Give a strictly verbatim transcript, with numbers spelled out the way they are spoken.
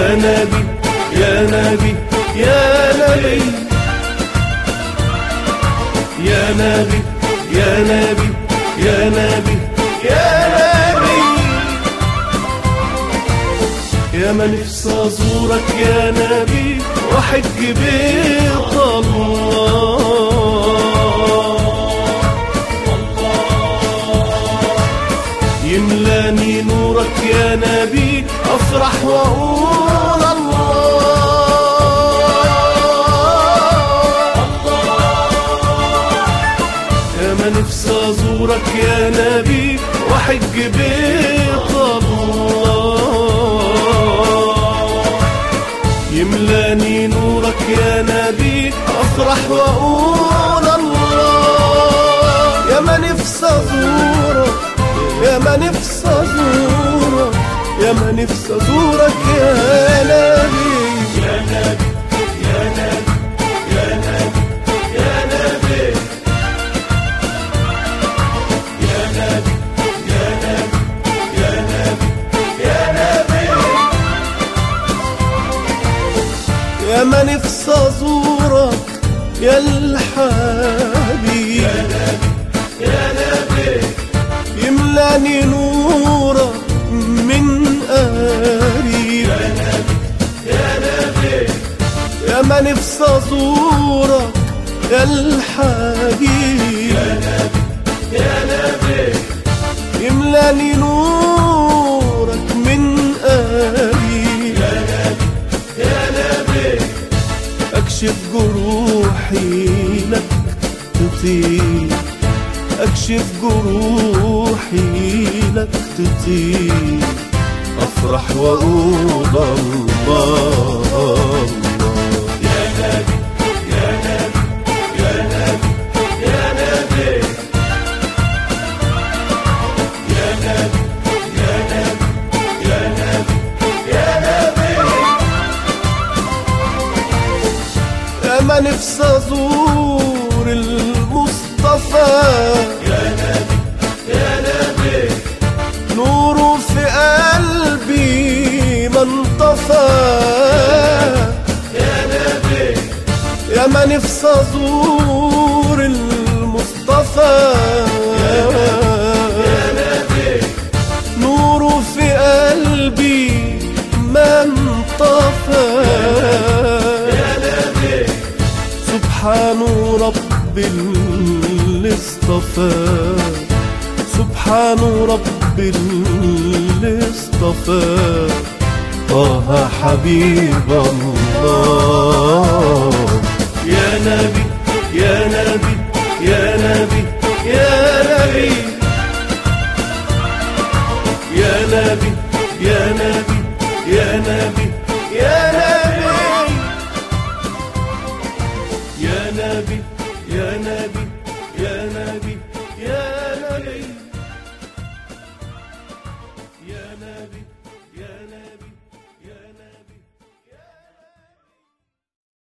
يا نبي يا نبي يا نبي يا نبي يا نبي يا نبي يا نبي يا ما نفسي ازورك يا نبي واحج بيت الله، يملاني نورك يا نبي افرح واقول الله. يا ما نفسي ازورك يا نبي واحج بيت الله، يملاني نورك يا نبي افرح واقول الله. يا ما نفسي ازورك يا ما نفسي ازورك يا ما نفسي ازورك يا نبي يا نبي يا نبي يا نبي يا نبي يا نبي يا نبي يا نبي يا نبي يا ما نفسي ازورك يا الحبيب يا نبي يا نبي يملاني نورك من قريب. يا نبي يا نبي يا ما نفسي ازورك يا الحبيب يا نبي يا نبي يملاني نورك من قريب. يا نبي يا نبي اكشف جروحي لك تطيب، اكشف جروحي لك تطيب، افرح واقول الله. يا نبي يا نبي يا نبي يا نبي يا نبي يا نبي يا نبي يا نبي يا ما نفسي ازور المصطفى يا نبي يا نبي نوره في قلبي ما انطفى. يا نبي يا ما نفسي ازور المصطفى يا نبي نوره في قلبي ما انطفى. يا نبي سبحان رب اللي اصطفى، سبحان رب اللي اصطفى طه حبيب الله. يا نبي يا نبي يا نبي يا نبي يا نبي يا نبي يا نبي يا نبي يا نبي يا نبي